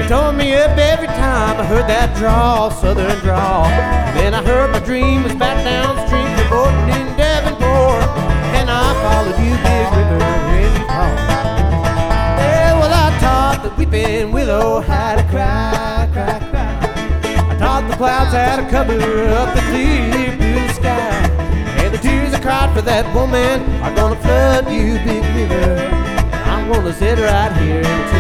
tore me up every time I heard that drawl, southern drawl. Then I heard my dream was back downstream, reporting in Devonport, and I followed you, Big River, in your call. Yeah, well, I taught the weeping willow how to cry, cry, cry. I taught the clouds how to cover up the clear blue sky. And the tears I cried for that woman are gonna flood you, Big River. I'm gonna sit right here until